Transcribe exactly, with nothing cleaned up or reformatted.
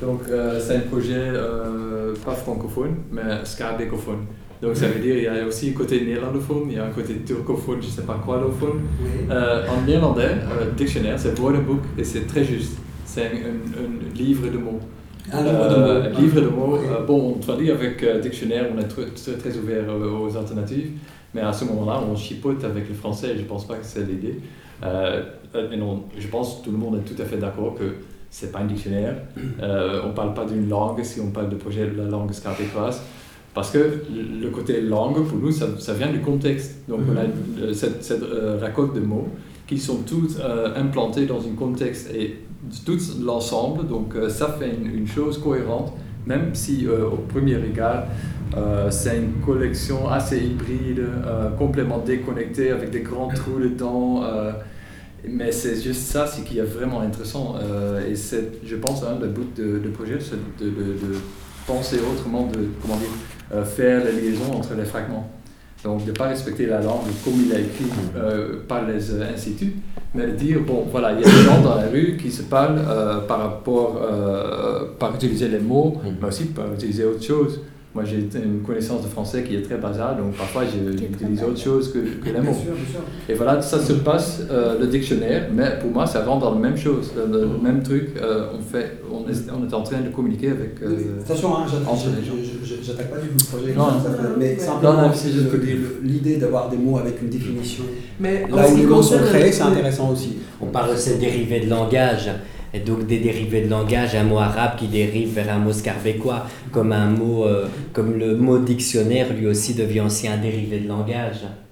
Donc euh, c'est un projet euh, pas francophone, mais scarbécophone. Donc ça veut dire qu'il y a aussi un côté néerlandophone, il y a un côté turcophone, je ne sais pas quoi d'ophone. Oui. Euh, en néerlandais, euh, dictionnaire, c'est woordenboek et c'est très juste. C'est un, un, un livre de mots. Un livre de mots. Euh, un livre de mots. Oui. Euh, bon, on traduit avec euh, dictionnaire, on est très, très, très ouvert euh, aux alternatives, mais à ce moment-là, on chipote avec le français et je ne pense pas que c'est l'idée. Euh, mais non, je pense que tout le monde est tout à fait d'accord que c'est pas un dictionnaire. Euh, on ne parle pas d'une langue si on parle de projet de la langue scarbécoise. Parce que le côté langue, pour nous, ça, ça vient du contexte. Donc on a cette, cette euh, récolte de mots qui sont tous euh, implantés dans un contexte et tout l'ensemble, donc euh, ça fait une, une chose cohérente, même si euh, au premier regard, euh, c'est une collection assez hybride, euh, complètement déconnectée, avec des grands trous dedans. Euh, mais c'est juste ça, c'est qui est vraiment intéressant. Euh, et c'est, je pense, un des buts de, de projet, c'est de, de, de penser autrement, de comment dire, euh, faire la liaison entre les fragments. Donc de ne pas respecter la langue comme il a écrit euh, par les euh, instituts, mais de dire, bon voilà, il y a des gens dans la rue qui se parlent euh, par rapport, euh, par utiliser les mots, mais aussi par utiliser autre chose. Moi j'ai une connaissance de français qui est très basale, donc parfois j'utilise autre chose que, que les mots. Bien sûr, bien sûr. Et voilà, ça se passe, euh, le dictionnaire, mais pour moi ça rentre dans la même chose, le, le même truc, euh, on, fait, on, est, on est en train de communiquer avec... Euh, Attention, hein, entre les gens. j'attaque pas du tout le projet, non, ça fait, mais simplement non, non, c'est juste le, le, l'idée d'avoir des mots avec une définition, mais là où les mots sont créés, c'est intéressant aussi. On parle de ces dérivés de langage. Et donc des dérivés de langage, un mot arabe qui dérive vers un mot scarbécois, comme un mot, euh, comme le mot dictionnaire lui aussi devient aussi un dérivé de langage.